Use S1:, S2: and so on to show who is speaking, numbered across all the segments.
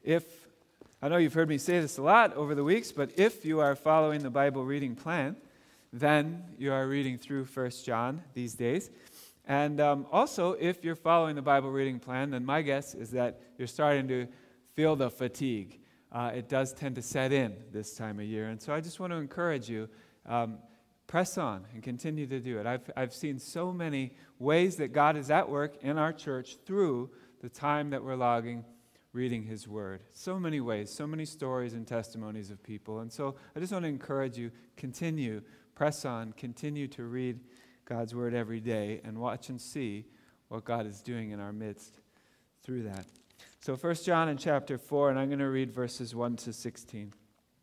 S1: I know you've heard me say this a lot over the weeks, but if you are following the Bible reading plan, then you are reading through 1 John these days. And also, if you're following the Bible reading plan, then my guess is that you're starting to feel the fatigue. It does tend to set in this time of year. And so I just want to encourage you, press on and continue to do it. I've seen so many ways that God is at work in our church through the time that we're logging reading His Word. So many ways, so many stories and testimonies of people. And so I just want to encourage you, continue, press on, continue to read God's Word every day and watch and see what God is doing in our midst through that. So 1 John in chapter 4, and I'm going to read verses 1 to 16.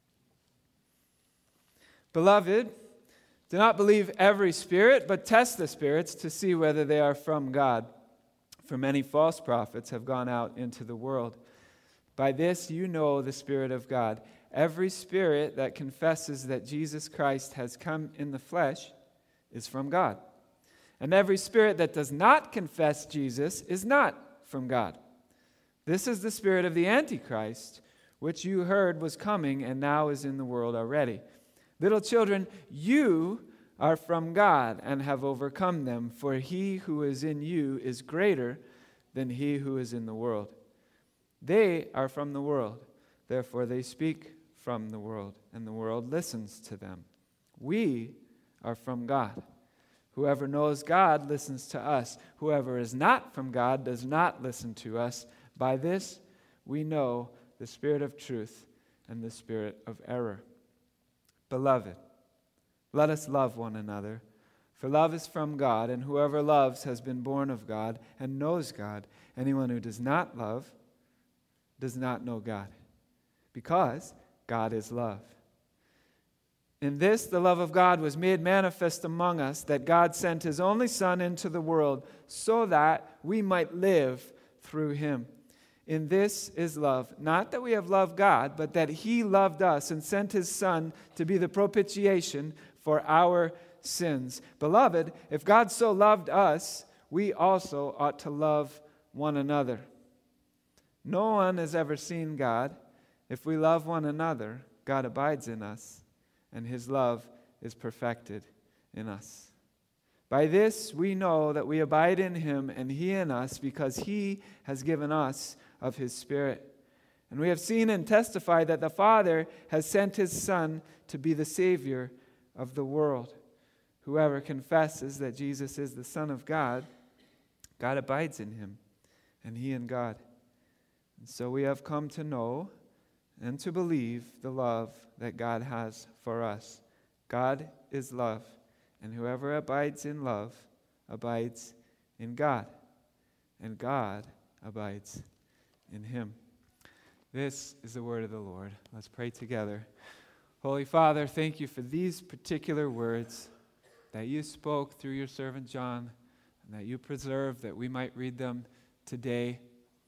S1: Beloved, do not believe every spirit, but test the spirits to see whether they are from God. For many false prophets have gone out into the world. By this you know the Spirit of God. Every spirit that confesses that Jesus Christ has come in the flesh is from God. And every spirit that does not confess Jesus is not from God. This is the spirit of the Antichrist, which you heard was coming and now is in the world already. Little children, you are from God and have overcome them, for he who is in you is greater than he who is in the world. They are from the world, therefore they speak from the world, and the world listens to them. We are from God. Whoever knows God listens to us. Whoever is not from God does not listen to us. By this we know the spirit of truth and the spirit of error. Beloved, let us love one another, for love is from God, and whoever loves has been born of God and knows God. Anyone who does not love does not know God, because God is love. In this, the love of God was made manifest among us, that God sent His only Son into the world so that we might live through Him. In this is love, not that we have loved God, but that He loved us and sent His Son to be the propitiation for our sins. Beloved, if God so loved us, we also ought to love one another. No one has ever seen God. If we love one another, God abides in us, and His love is perfected in us. By this we know that we abide in Him and He in us, because He has given us of His Spirit. And we have seen and testified that the Father has sent His Son to be the Savior of the world. Whoever confesses that Jesus is the Son of God, God abides in Him, and He in God. And so we have come to know and to believe the love that God has for us. God is love, and whoever abides in love abides in God, and God abides in Him. This is the word of the Lord. Let's pray together. Holy Father, thank You for these particular words that You spoke through Your servant John, and that You preserved that we might read them today.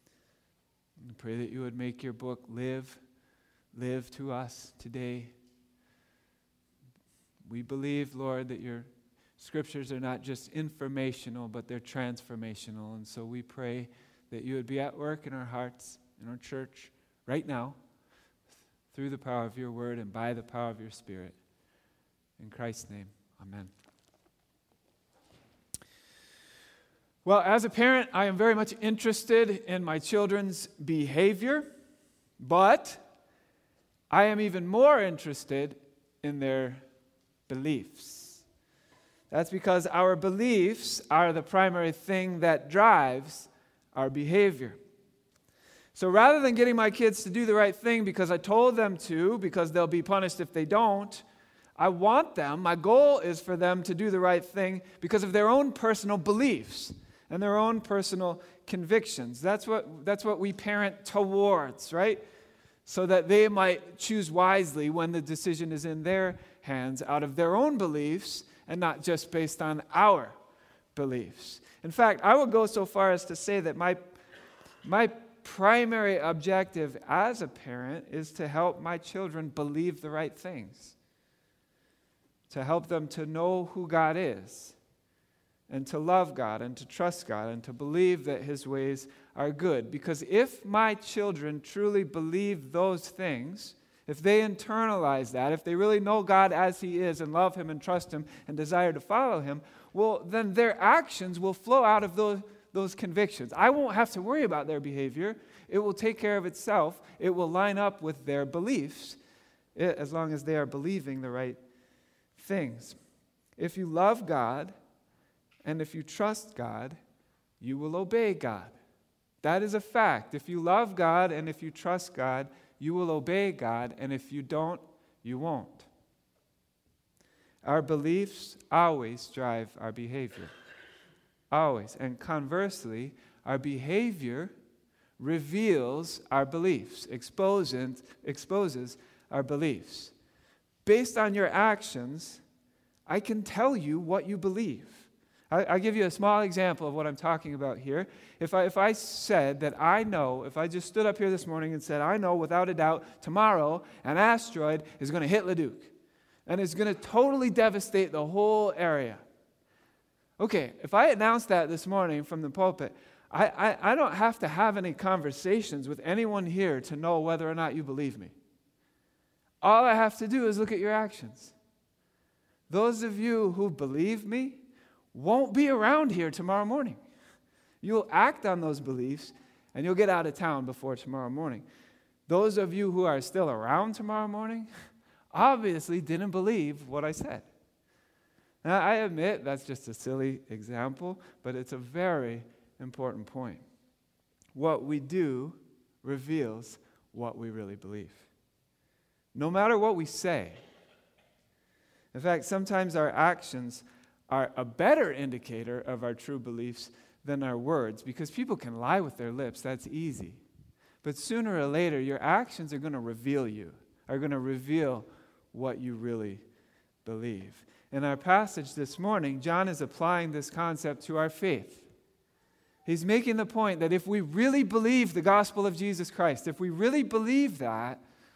S1: And pray that You would make Your book live to us today. We believe, Lord, that Your scriptures are not just informational, but they're transformational. And so we pray that You would be at work in our hearts, in our church, right now, through the power of Your word and by the power of Your Spirit. In Christ's name, amen. Well, as a parent, I am very much interested in my children's behavior, but I am even more interested in their beliefs. That's because our beliefs are the primary thing that drives our behavior. So rather than getting my kids to do the right thing because I told them to, because they'll be punished if they don't, I want them, my goal is for them to do the right thing because of their own personal beliefs and their own personal convictions. That's what we parent towards, right? So that they might choose wisely when the decision is in their hands out of their own beliefs and not just based on our beliefs. In fact, I would go so far as to say that my primary objective as a parent is to help my children believe the right things, to help them to know who God is, and to love God and to trust God and to believe that his ways are good. Because if my children truly believe those things, if they internalize that, if they really know God as he is and love him and trust him and desire to follow him, well, then their actions will flow out of those convictions. I won't have to worry about their behavior. It will take care of itself. It will line up with their beliefs as long as they are believing the right things. If you love God and if you trust God, you will obey God. That is a fact. If you love God and if you trust God, you will obey God, and if you don't, you won't. Our beliefs always drive our behavior. Always. And conversely, our behavior reveals our beliefs, exposes our beliefs. Based on your actions, I can tell you what you believe. I'll give you a small example of what I'm talking about here. If I said that I know, if I just stood up here this morning and said, I know without a doubt tomorrow an asteroid is going to hit Leduc and it's going to totally devastate the whole area. Okay, if I announced that this morning from the pulpit, I don't have to have any conversations with anyone here to know whether or not you believe me. All I have to do is look at your actions. Those of you who believe me won't be around here tomorrow morning. You'll act on those beliefs, and you'll get out of town before tomorrow morning. Those of you who are still around tomorrow morning obviously didn't believe what I said. Now, I admit that's just a silly example, but it's a very important point. What we do reveals what we really believe. No matter what we say. In fact, sometimes our actions are a better indicator of our true beliefs than our words, because people can lie with their lips. That's easy. But sooner or later, your actions are going to reveal you, are going to reveal what you really believe. In our passage this morning, John is applying this concept to our faith. He's making the point that if we really believe the gospel of Jesus Christ, if we really believe that,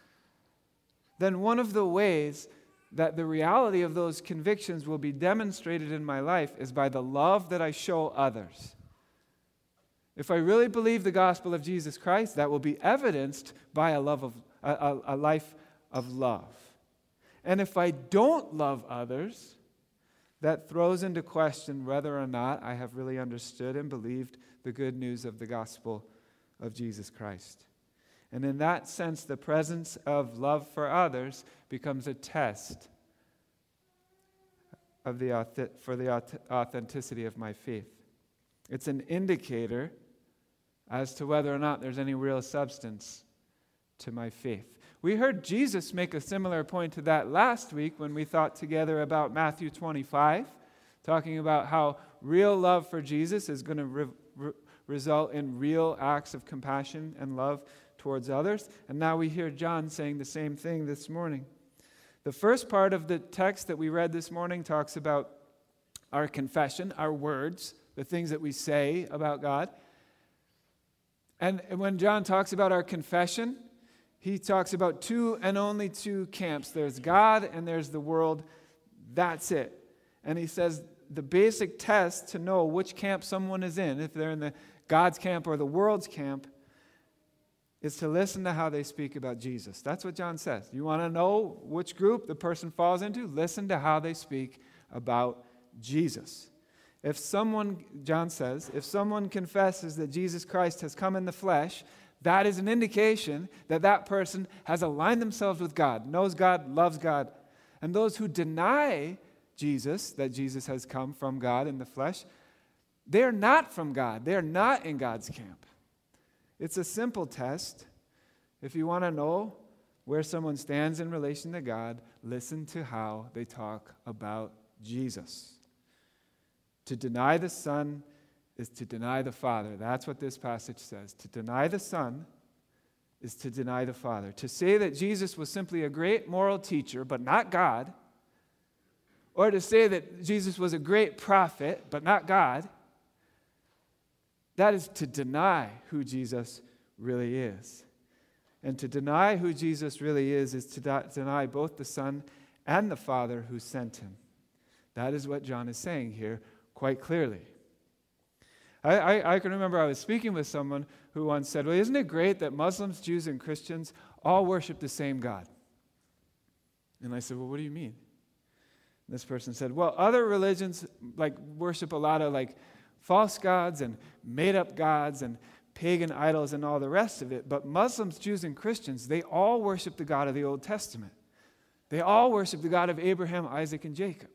S1: then one of the ways that the reality of those convictions will be demonstrated in my life is by the love that I show others. If I really believe the gospel of Jesus Christ, that will be evidenced by a life of love. And if I don't love others, that throws into question whether or not I have really understood and believed the good news of the gospel of Jesus Christ. And in that sense, the presence of love for others becomes a test for the authenticity of my faith. It's an indicator as to whether or not there's any real substance to my faith. We heard Jesus make a similar point to that last week when we thought together about Matthew 25, talking about how real love for Jesus is going to result in real acts of compassion and love towards others. And now we hear John saying the same thing this morning. The first part of the text that we read this morning talks about our confession, our words, the things that we say about God. And when John talks about our confession, he talks about two and only two camps. There's God and there's the world. That's it. And he says the basic test to know which camp someone is in, if they're in the God's camp or the world's camp, is to listen to how they speak about Jesus. That's what John says. You want to know which group the person falls into? Listen to how they speak about Jesus. If someone, John says, if someone confesses that Jesus Christ has come in the flesh, that is an indication that that person has aligned themselves with God, knows God, loves God. And those who deny Jesus, that Jesus has come from God in the flesh, they're not from God. They're not in God's camp. It's a simple test. If you want to know where someone stands in relation to God, listen to how they talk about Jesus. To deny the Son is to deny the Father. That's what this passage says. To deny the Son is to deny the Father. To say that Jesus was simply a great moral teacher, but not God, or to say that Jesus was a great prophet, but not God, that is to deny who Jesus really is. And to deny who Jesus really is to deny both the Son and the Father who sent him. That is what John is saying here. quite clearly. I can remember I was speaking with someone who once said, well, isn't it great that Muslims, Jews, and Christians all worship the same God? And I said, well, what do you mean? And this person said, well, other religions worship a lot of false gods and made-up gods and pagan idols and all the rest of it. But Muslims, Jews, and Christians, they all worship the God of the Old Testament. They all worship the God of Abraham, Isaac, and Jacob.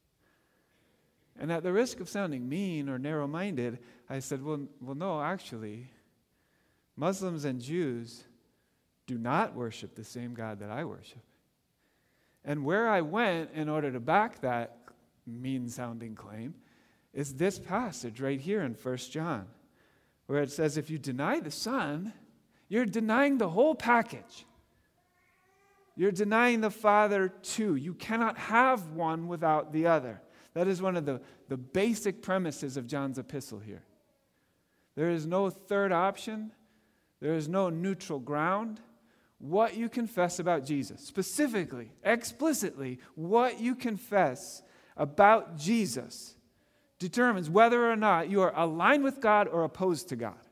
S1: And at the risk of sounding mean or narrow-minded, I said, well, no, actually, Muslims and Jews do not worship the same God that I worship. And where I went in order to back that mean-sounding claim is this passage right here in 1 John, where it says, if you deny the Son, you're denying the whole package. You're denying the Father too. You cannot have one without the other. That is one of the basic premises of John's epistle here. There is no third option. There is no neutral ground. What you confess about Jesus, specifically, explicitly, what you confess about Jesus determines whether or not you are aligned with God or opposed to God.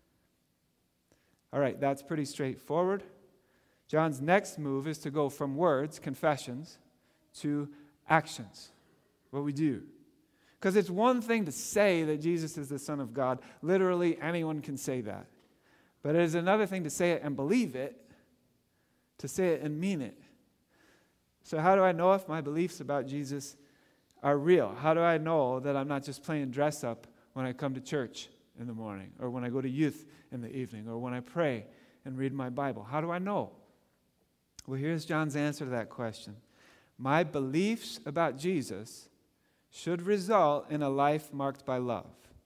S1: All right, that's pretty straightforward. John's next move is to go from words, confessions, to actions, what we do. Because it's one thing to say that Jesus is the Son of God. Literally, anyone can say that. But it is another thing to say it and believe it, to say it and mean it. So how do I know if my beliefs about Jesus are real? How do I know that I'm not just playing dress up when I come to church in the morning, or when I go to youth in the evening, or when I pray and read my Bible? How do I know? Well, here's John's answer to that question. My beliefs about Jesus should result in a life marked by love.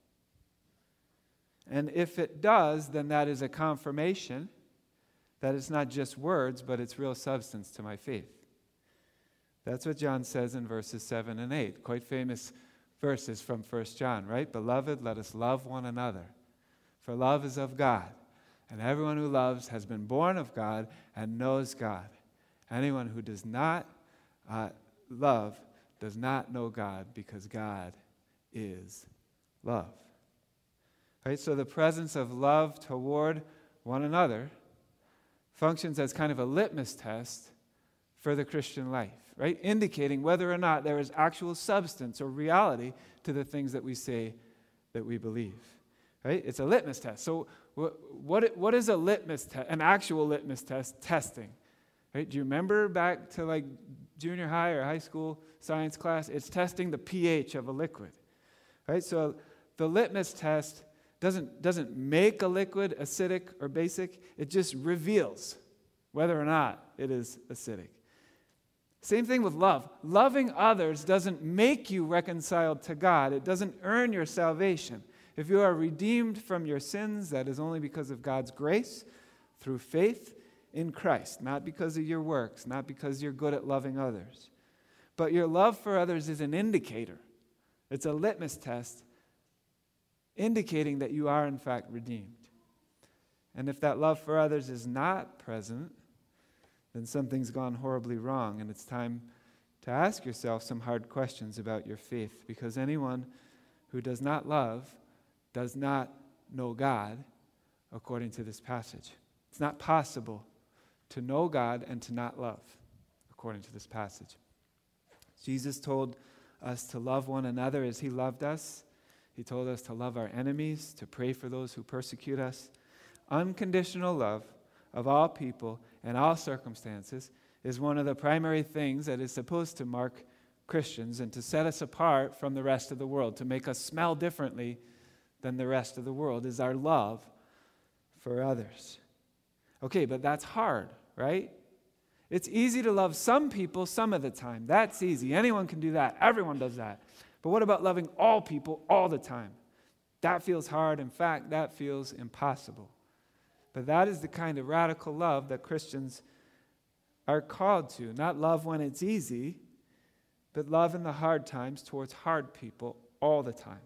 S1: And if it does, then that is a confirmation that it's not just words, but it's real substance to my faith. That's what John says in verses 7 and 8. Quite famous verses from 1 John, right? Beloved, let us love one another, for love is of God. And everyone who loves has been born of God and knows God. Anyone who does not love does not know God, because God is love. Right? So the presence of love toward one another functions as kind of a litmus test for the Christian life, right? Indicating whether or not there is actual substance or reality to the things that we say that we believe, right? It's a litmus test. So what is a litmus test, an actual litmus test testing? Right? Do you remember back to junior high or high school science class? It's testing the pH of a liquid, right? So the litmus test doesn't make a liquid acidic or basic. It just reveals whether or not it is acidic. Same thing with love. Loving others doesn't make you reconciled to God. It doesn't earn your salvation. If you are redeemed from your sins, that is only because of God's grace through faith in Christ, not because of your works, not because you're good at loving others. But your love for others is an indicator. It's a litmus test indicating that you are in fact redeemed. And if that love for others is not present, then something's gone horribly wrong, and it's time to ask yourself some hard questions about your faith, because anyone who does not love does not know God, according to this passage. It's not possible to know God and to not love, according to this passage. Jesus told us to love one another as he loved us. He told us to love our enemies, to pray for those who persecute us. Unconditional love of all people and all circumstances is one of the primary things that is supposed to mark Christians and to set us apart from the rest of the world, to make us smell differently than the rest of the world, is our love for others. Okay, but that's hard, right? It's easy to love some people some of the time. That's easy. Anyone can do that. Everyone does that. But what about loving all people all the time? That feels hard. In fact, that feels impossible. But that is the kind of radical love that Christians are called to. Not love when it's easy, but love in the hard times towards hard people all the time.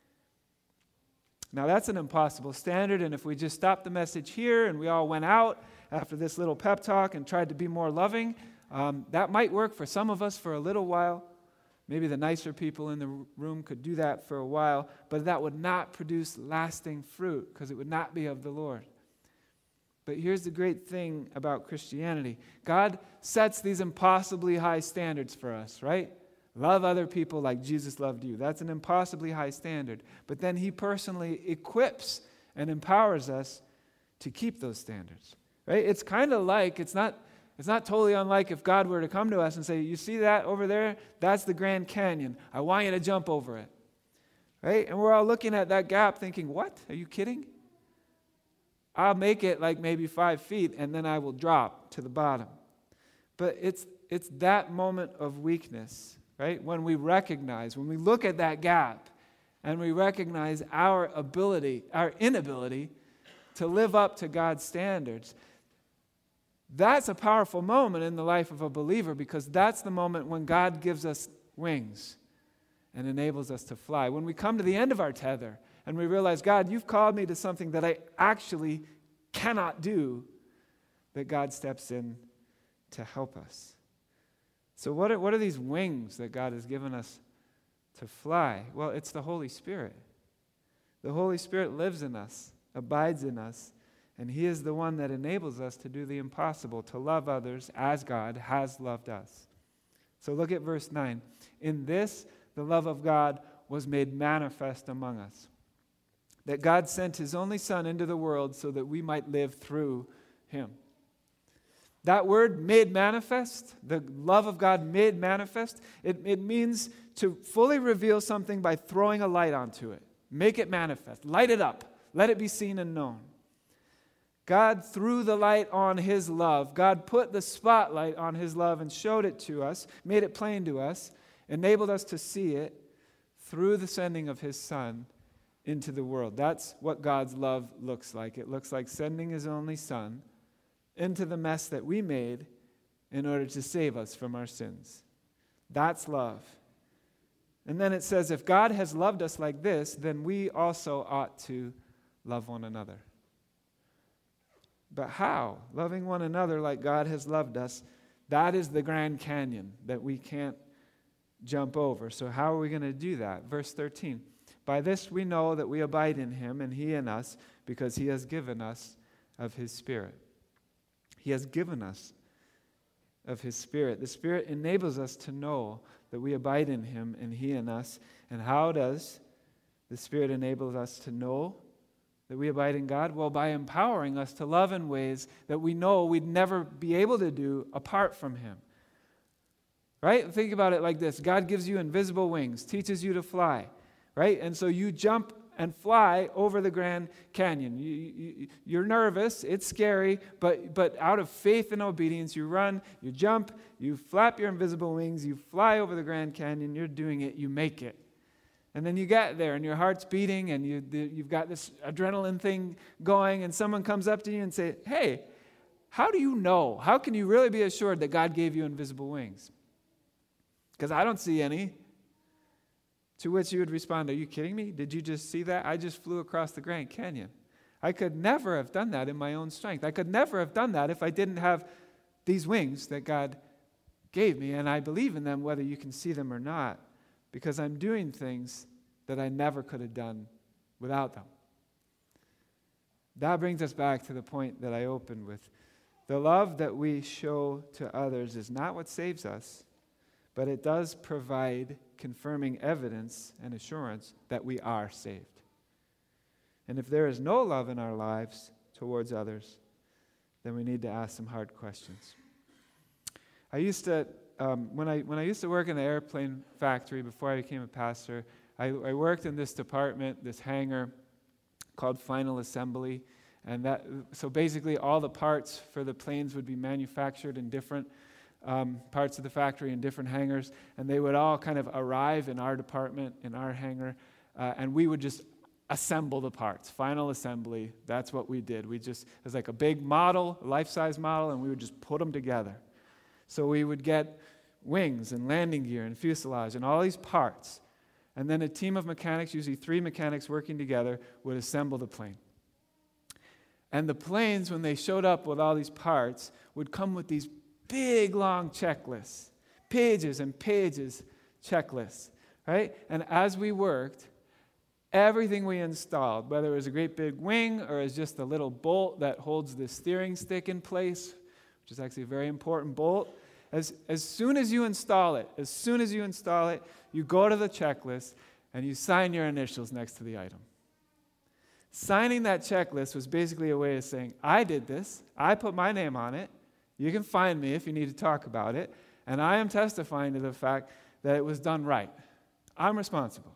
S1: Now, that's an impossible standard, and if we just stopped the message here and we all went out after this little pep talk and tried to be more loving, that might work for some of us for a little while. Maybe the nicer people in the room could do that for a while, but that would not produce lasting fruit because it would not be of the Lord. But here's the great thing about Christianity. God sets these impossibly high standards for us, right? Love other people like Jesus loved you. That's an impossibly high standard. But then he personally equips and empowers us to keep those standards, right? It's kind of like, it's not totally unlike if God were to come to us and say, you see that over there? That's the Grand Canyon. I want you to jump over it, right? And we're all looking at that gap thinking, what? Are you kidding? I'll make it like maybe 5 feet and then I will drop to the bottom. But it's that moment of weakness, right? When we look at that gap and we recognize our inability to live up to God's standards, that's a powerful moment in the life of a believer because that's the moment when God gives us wings and enables us to fly. When we come to the end of our tether and we realize, God, you've called me to something that I actually cannot do, that God steps in to help us. So what are these wings that God has given us to fly? Well, it's the Holy Spirit. The Holy Spirit lives in us, abides in us, and he is the one that enables us to do the impossible, to love others as God has loved us. So look at verse 9. In this, the love of God was made manifest among us, that God sent his only Son into the world so that we might live through him. That word, made manifest, the love of God made manifest, it means to fully reveal something by throwing a light onto it. Make it manifest. Light it up. Let it be seen and known. God threw the light on his love. God put the spotlight on his love and showed it to us, made it plain to us, enabled us to see it through the sending of his Son into the world. That's what God's love looks like. It looks like sending his only Son into the mess that we made in order to save us from our sins. That's love. And then it says, if God has loved us like this, then we also ought to love one another. But how? Loving one another like God has loved us, that is the Grand Canyon that we can't jump over. So how are we going to do that? Verse 13. By this we know that we abide in him and he in us, because he has given us of his Spirit. He has given us of his Spirit. The Spirit enables us to know that we abide in him and he in us. And how does the Spirit enable us to know that we abide in God? Well, by empowering us to love in ways that we know we'd never be able to do apart from him. Right? Think about it like this. God gives you invisible wings, teaches you to fly. Right? And so you jump and fly over the Grand Canyon. You're nervous, it's scary, but out of faith and obedience, you run, you jump, you flap your invisible wings, you fly over the Grand Canyon, you're doing it, you make it. And then you get there, and your heart's beating, and you've got this adrenaline thing going, and someone comes up to you and say, hey, how do you know? How can you really be assured that God gave you invisible wings? Because I don't see any. To which you would respond, are you kidding me? Did you just see that? I just flew across the Grand Canyon. I could never have done that in my own strength. I could never have done that if I didn't have these wings that God gave me, and I believe in them whether you can see them or not, because I'm doing things that I never could have done without them. That brings us back to the point that I opened with. The love that we show to others is not what saves us, but it does provide confirming evidence and assurance that we are saved. And if there is no love in our lives towards others, then we need to ask some hard questions. I used to, when I used to work in the airplane factory before I became a pastor, I worked in this department, this hangar called Final Assembly, and so basically all the parts for the planes would be manufactured in different parts of the factory in different hangars, and they would all kind of arrive in our department, in our hangar, and we would just assemble the parts. Final assembly, that's what we did. It was like a big model, a life-size model, and we would just put them together. So we would get wings and landing gear and fuselage and all these parts, and then a team of mechanics, usually 3 mechanics working together, would assemble the plane. And the planes, when they showed up with all these parts, would come with these big, long checklists, pages and pages checklists, right? And as we worked, everything we installed, whether it was a great big wing or it's just a little bolt that holds the steering stick in place, which is actually a very important bolt, as soon as you install it, you go to the checklist and you sign your initials next to the item. Signing that checklist was basically a way of saying, I did this, I put my name on it, you can find me if you need to talk about it, and I am testifying to the fact that it was done right. I'm responsible.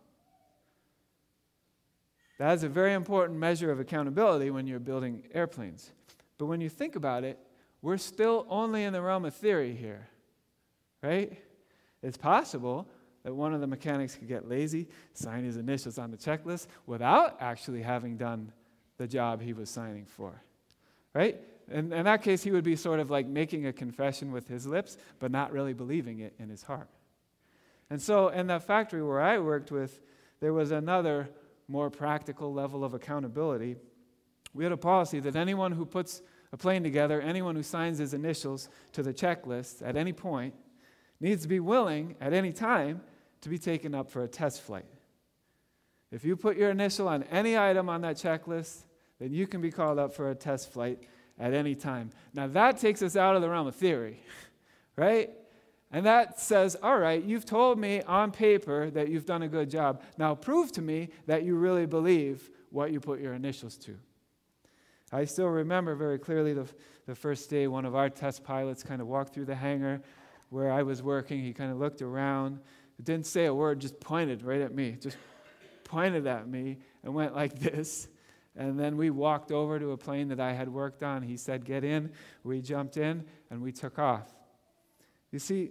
S1: That is a very important measure of accountability when you're building airplanes. But when you think about it, we're still only in the realm of theory here, right? It's possible that one of the mechanics could get lazy, sign his initials on the checklist without actually having done the job he was signing for, right? In that case, he would be sort of like making a confession with his lips, but not really believing it in his heart. And so in that factory where I worked with, there was another more practical level of accountability. We had a policy that anyone who puts a plane together, anyone who signs his initials to the checklist at any point, needs to be willing at any time to be taken up for a test flight. If you put your initial on any item on that checklist, then you can be called up for a test flight at any time. Now that takes us out of the realm of theory, right? And that says, all right, you've told me on paper that you've done a good job. Now prove to me that you really believe what you put your initials to. I still remember very clearly the first day one of our test pilots kind of walked through the hangar where I was working. He kind of looked around, didn't say a word, just pointed right at me, just pointed at me and went like this. And then we walked over to a plane that I had worked on. He said, get in. We jumped in and we took off. You see,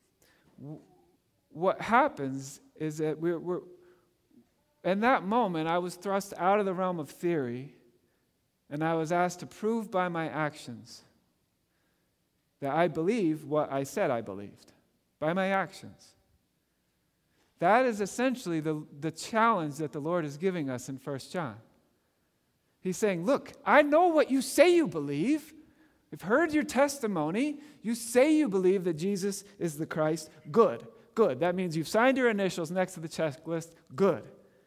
S1: what happens is that we're in that moment, I was thrust out of the realm of theory, and I was asked to prove by my actions that I believe what I said I believed, by my actions. That is essentially the challenge that the Lord is giving us in 1 John. He's saying, look, I know what you say you believe. I've heard your testimony. You say you believe that Jesus is the Christ. Good, good. That means you've signed your initials next to the checklist. Good.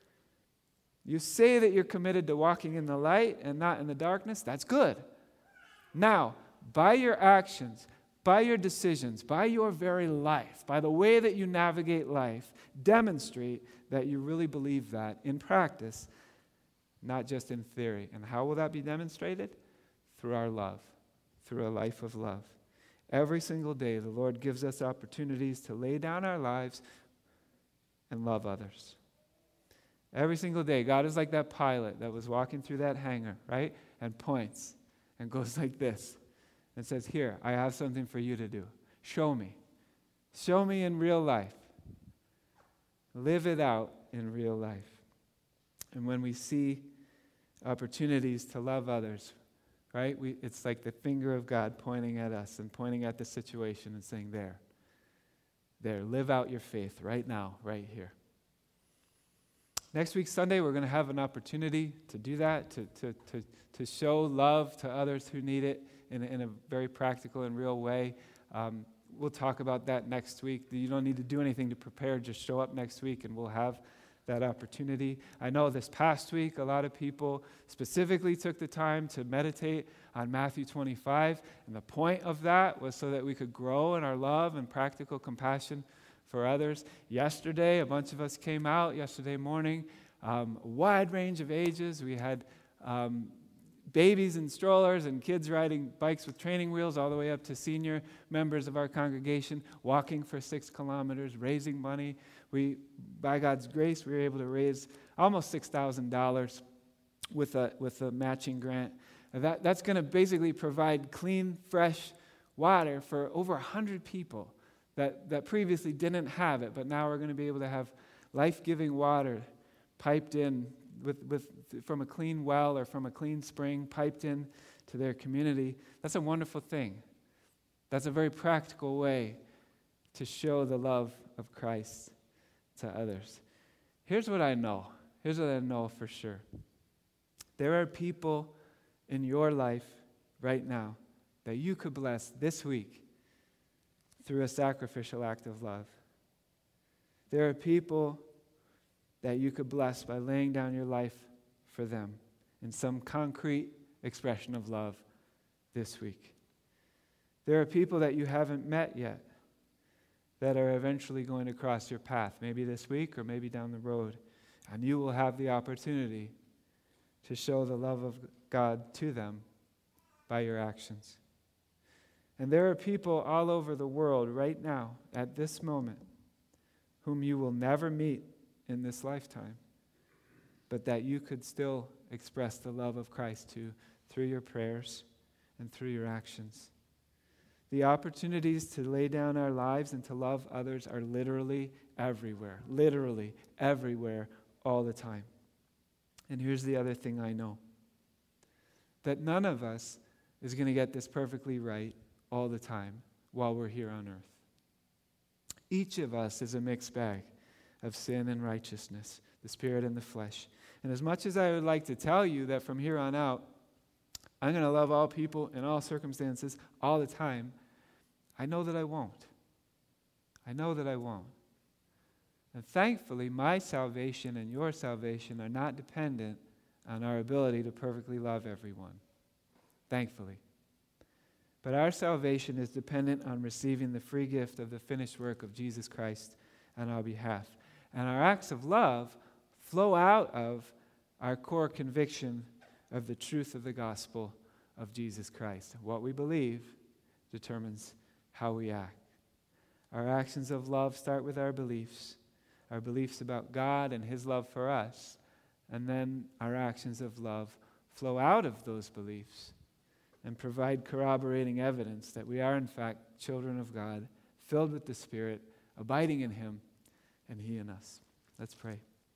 S1: You say that you're committed to walking in the light and not in the darkness. That's good. Now, by your actions, by your decisions, by your very life, by the way that you navigate life, demonstrate that you really believe that in practice, not just in theory. And how will that be demonstrated? Through our love, through a life of love. Every single day, the Lord gives us opportunities to lay down our lives and love others. Every single day, God is like that pilot that was walking through that hangar, right? And points and goes like this and says, here, I have something for you to do. Show me. Show me in real life. Live it out in real life. And when we see opportunities to love others, right? It's like the finger of God pointing at us and pointing at the situation and saying, there, live out your faith right now, right here. Next week, Sunday, we're going to have an opportunity to do that, to show love to others who need it in a very practical and real way. We'll talk about that next week. You don't need to do anything to prepare. Just show up next week and we'll have that opportunity. I know this past week, a lot of people specifically took the time to meditate on Matthew 25, and the point of that was so that we could grow in our love and practical compassion for others. Yesterday, a bunch of us came out yesterday morning, a wide range of ages. We had babies in strollers and kids riding bikes with training wheels all the way up to senior members of our congregation walking for 6 kilometers, raising money. By God's grace, we were able to raise almost $6,000 with a matching grant. That's going to basically provide clean, fresh water for over 100 people that previously didn't have it, but now we're going to be able to have life-giving water piped in from a clean well or from a clean spring, piped in to their community. That's a wonderful thing. That's a very practical way to show the love of Christ to others. Here's what I know. Here's what I know for sure. There are people in your life right now that you could bless this week through a sacrificial act of love. There are people that you could bless by laying down your life for them in some concrete expression of love this week. There are people that you haven't met yet that are eventually going to cross your path, maybe this week or maybe down the road, and you will have the opportunity to show the love of God to them by your actions. And there are people all over the world right now, at this moment, whom you will never meet in this lifetime, but that you could still express the love of Christ to through your prayers and through your actions. The opportunities to lay down our lives and to love others are literally everywhere, all the time. And here's the other thing I know, that none of us is going to get this perfectly right all the time while we're here on earth. Each of us is a mixed bag of sin and righteousness, the spirit and the flesh. And as much as I would like to tell you that from here on out, I'm going to love all people in all circumstances all the time, I know that I won't. I know that I won't. And thankfully, my salvation and your salvation are not dependent on our ability to perfectly love everyone. Thankfully. But our salvation is dependent on receiving the free gift of the finished work of Jesus Christ on our behalf. And our acts of love flow out of our core conviction of the truth of the gospel of Jesus Christ. What we believe determines how we act. Our actions of love start with our beliefs about God and His love for us, and then our actions of love flow out of those beliefs and provide corroborating evidence that we are in fact children of God, filled with the Spirit, abiding in Him, and He in us. Let's pray.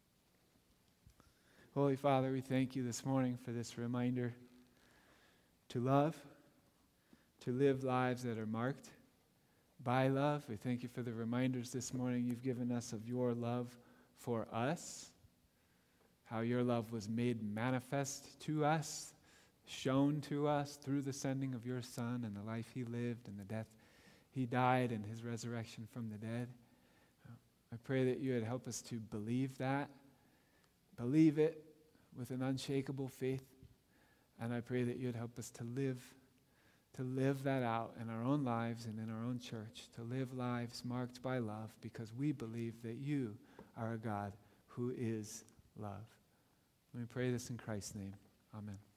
S1: Holy Father, we thank you this morning for this reminder to love, to live lives that are marked by love. We thank you for the reminders this morning you've given us of your love for us, how your love was made manifest to us, shown to us through the sending of your Son and the life He lived and the death He died and His resurrection from the dead. I pray that you would help us to believe that, believe it with an unshakable faith, and I pray that you would help us to live that out in our own lives and in our own church, to live lives marked by love because we believe that you are a God who is love. We pray this in Christ's name. Amen.